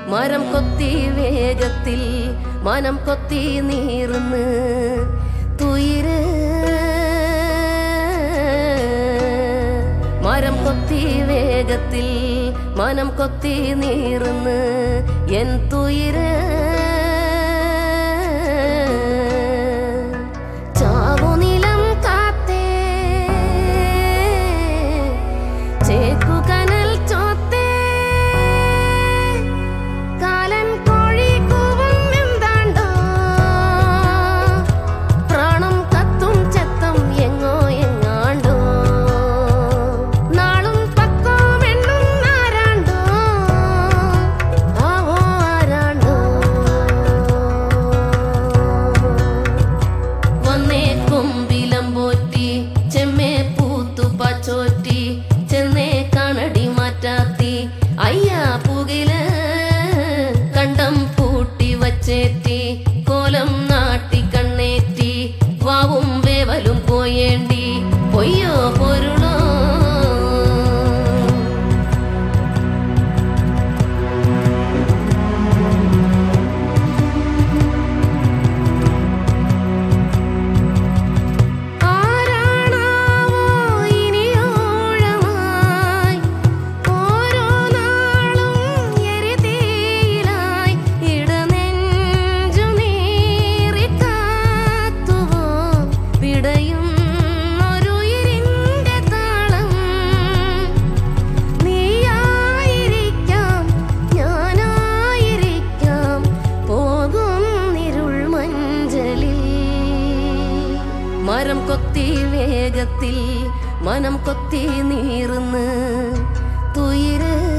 മരം കൊത്തി വേഗത്തിൽ മനം കൊത്തി നീറുന്ന് തുയിര് മരം കൊത്തി വേഗത്തിൽ മനം കൊത്തി നീറുന്ന് എൻ തുയിര് അയ്യാ പുകില കണ്ടം പൂട്ടി വച്ചേറ്റി കോലം നാട്ടി കണ്ണേറ്റി വാവും വേവലും പോയേണ്ടി പൊയ്യോ പൊരുളോ മരം കൊത്തി വേഗത്തിൽ മനം കൊത്തി നീറുന്ന് തുയിര്